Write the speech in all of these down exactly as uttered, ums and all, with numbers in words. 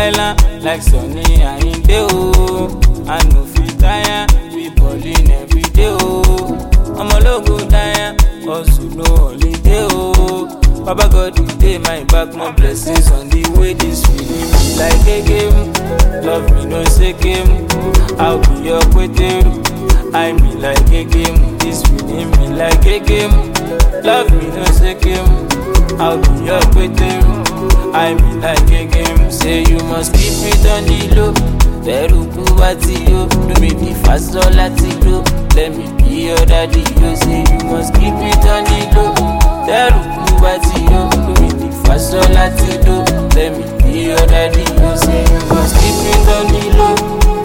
island like Sunny Ayinde o. I no fit tire, we ballin' every day o. I'm a logo dying, also no holiday o. Baba God you dey my back, more blessings on the way. This feeling me like a game, love me no say game. I'll be your kweteru, I me like a game. This feeling me like a game, love me no say game. I'll be your kweteru, I me like a game. Say you must keep it on the low. Teruku bati yo, do me the fast all lati do. Let me be your daddy yo. Say you must keep it on the low. Teruku bati yo, do me the fast all lati do. Let me be your daddy yo. Say you must keep it on the low.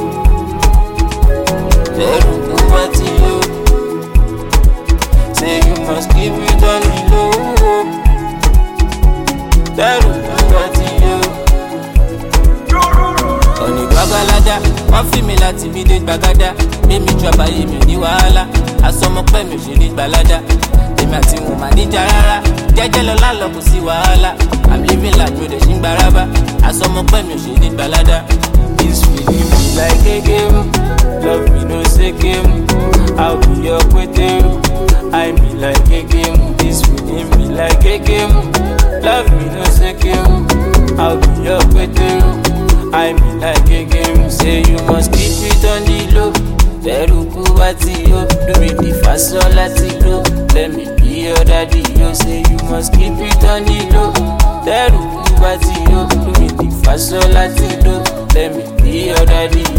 Teruku bati yo. Say you must keep it on the low. Teruku bati yo. Bagalada, wọ́n fi mi láti bí dé gbàgádá. Mímí ju àbáyé mi ní wàhálà. Àsọmọpẹ́ mi ò ṣe ní gbàládá. Èmi àti wọn máa níjà rárá. Jẹ́jẹ́ lọ lálọ́ kò sí wàhálà. I'm living like mi ò dẹ̀ ṣí ń gbarábá. Àsọmọpẹ́ mi ò ṣe ní gbàládá. This feeling be like a game. Love me no say game. I'll be your kweteru. I be like a game. This feeling be like a game. Love me no say game. I'll be your kweteru. I mean like a game, say you must keep it on the low. Teruku bati yo, do me the fast all lati do. Let me be your daddy yo, say you must keep it on the low. Teruku bati yo, do me the fast all lati do. Let me be your daddy yo.